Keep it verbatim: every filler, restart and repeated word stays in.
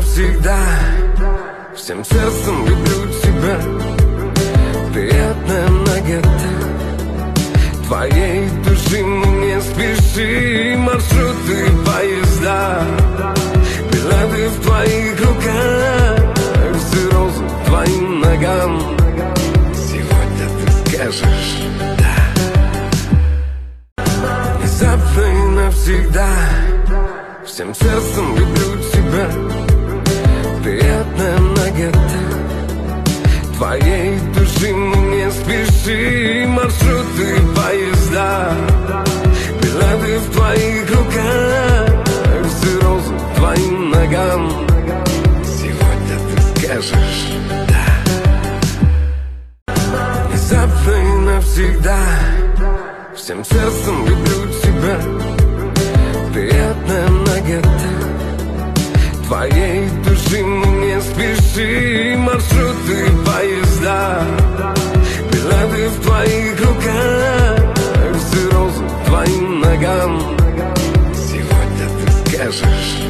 навсегда. Всем сердцем люблю тебя. Приятная нагота твоей души, мы не спешим. Маршруты, поезда, билеты в твоих руках, все розы к твоим ногам. Сегодня ты скажешь да. Внезапно и навсегда. Всем сердцем люблю тебя. Приятная нагота твоей души, мы не спешим. Маршруты, поезда, билеты в твоих руках, все розы к твоим ногам. Сегодня ты скажешь да. Внезапно и навсегда. Всем сердцем люблю тебя. Приятная нагота твоей души, мы не спешим. Маршруты, поезда, билеты в твоих руках, все розы к твоим ногам. Сегодня ты скажешь